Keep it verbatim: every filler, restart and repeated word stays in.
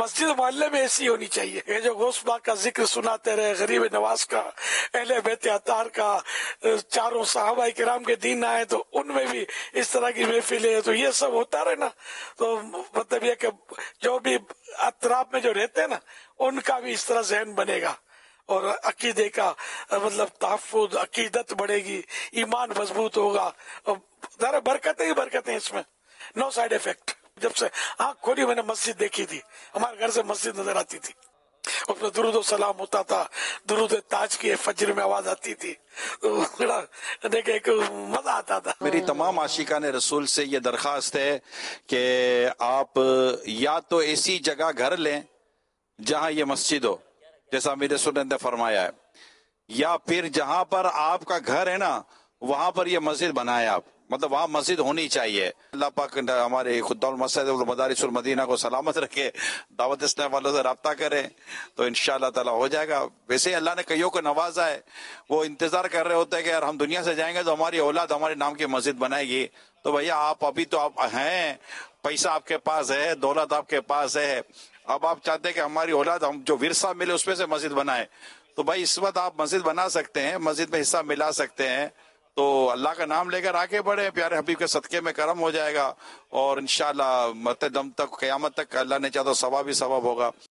مسجد محلے میں ایسی ہونی چاہیے. یہ جو غوث پاک کا ذکر سناتے رہے، غریب نواز کا، اہل بیت اطہار کا، چاروں صحابہ کرام کے دین آئے تو ان میں بھی اس طرح کی محفلیں، تو یہ سب ہوتا رہے نا. تو مطلب یہ کہ جو بھی اطراف میں جو رہتے ہیں نا ان کا بھی اس طرح ذہن بنے گا، اور عقیدے کا مطلب تحفظ، عقیدت بڑھے گی، ایمان مضبوط ہوگا. اور ذرا برکتیں ہی برکتیں اس میں، نو سائیڈ افیکٹ. جب سے آنکھ کھولی میں نے مسجد دیکھی تھی، ہمارے گھر سے مسجد نظر آتی تھی، اس میں درود و سلام ہوتا تھا، درود تاج کی فجر میں آواز آتی تھی، دیکھ ایک مزہ آتا تھا. میری تمام عاشقان رسول سے یہ درخواست ہے کہ آپ یا تو ایسی جگہ گھر لیں جہاں یہ مسجد ہو، جیسا امیر رسول نے فرمایا ہے، یا پھر جہاں پر آپ کا گھر ہے نا وہاں پر یہ مسجد بنائے آپ، مطلب وہاں مسجد ہونی چاہیے. اللہ پاک ہمارے خود المساجد والمدارس المدینہ کو سلامت رکھے، دعوت اسلام والوں سے رابطہ کریں تو انشاءاللہ تعالی ہو جائے گا. ویسے ہی اللہ نے کئیوں کو نوازا ہے، وہ انتظار کر رہے ہوتے ہیں کہ یار ہم دنیا سے جائیں گے تو ہماری اولاد ہمارے نام کی مسجد بنائے گی. تو بھیا آپ ابھی تو آپ ہیں، پیسہ آپ کے پاس ہے، دولت آپ کے پاس ہے، اب آپ چاہتے ہیں کہ ہماری اولاد ہم جو ورثہ ملے اس میں سے مسجد بنائے، تو بھائی اس وقت آپ مسجد بنا سکتے ہیں، مسجد میں حصہ ملا سکتے ہیں. تو اللہ کا نام لے کر آگے بڑھے، پیارے حبیب کے صدقے میں کرم ہو جائے گا، اور انشاءاللہ مرتے دم تک، قیامت تک اللہ نے چاہا تو ثواب ہی ثواب ہوگا.